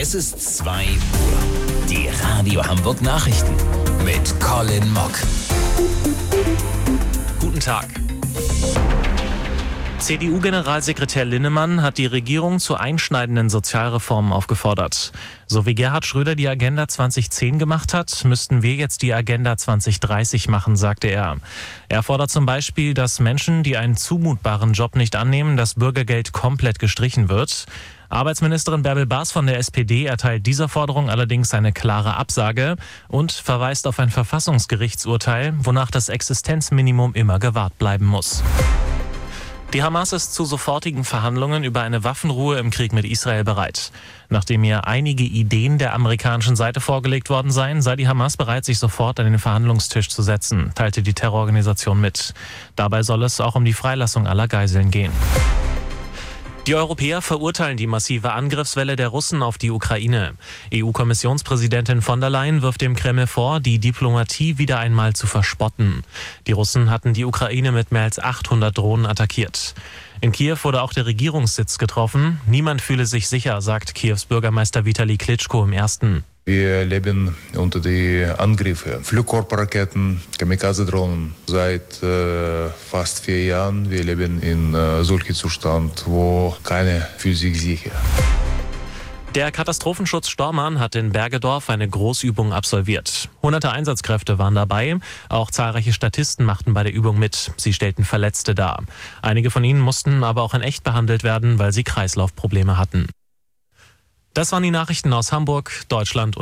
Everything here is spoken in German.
Es ist 2 Uhr. Die Radio Hamburg Nachrichten mit Colin Mock. Guten Tag. CDU-Generalsekretär Linnemann hat die Regierung zu einschneidenden Sozialreformen aufgefordert. So wie Gerhard Schröder die Agenda 2010 gemacht hat, müssten wir jetzt die Agenda 2030 machen, sagte er. Er fordert zum Beispiel, dass Menschen, die einen zumutbaren Job nicht annehmen, das Bürgergeld komplett gestrichen wird. Arbeitsministerin Bärbel Baas von der SPD erteilt dieser Forderung allerdings eine klare Absage und verweist auf ein Verfassungsgerichtsurteil, wonach das Existenzminimum immer gewahrt bleiben muss. Die Hamas ist zu sofortigen Verhandlungen über eine Waffenruhe im Krieg mit Israel bereit. Nachdem ihr einige Ideen der amerikanischen Seite vorgelegt worden seien, sei die Hamas bereit, sich sofort an den Verhandlungstisch zu setzen, teilte die Terrororganisation mit. Dabei soll es auch um die Freilassung aller Geiseln gehen. Die Europäer verurteilen die massive Angriffswelle der Russen auf die Ukraine. EU-Kommissionspräsidentin von der Leyen wirft dem Kreml vor, die Diplomatie wieder einmal zu verspotten. Die Russen hatten die Ukraine mit mehr als 800 Drohnen attackiert. In Kiew wurde auch der Regierungssitz getroffen. Niemand fühle sich sicher, sagt Kiews Bürgermeister Vitali Klitschko im Ersten. Wir leben unter die Angriffe, Flugkörperraketen, Kamikaze-Drohnen. Seit fast 4 Jahren. Wir leben in solchem Zustand, wo keiner fühlt sich sicher. Der Katastrophenschutz Stormarn hat in Bergedorf eine Großübung absolviert. Hunderte Einsatzkräfte waren dabei. Auch zahlreiche Statisten machten bei der Übung mit. Sie stellten Verletzte dar. Einige von ihnen mussten aber auch in echt behandelt werden, weil sie Kreislaufprobleme hatten. Das waren die Nachrichten aus Hamburg, Deutschland und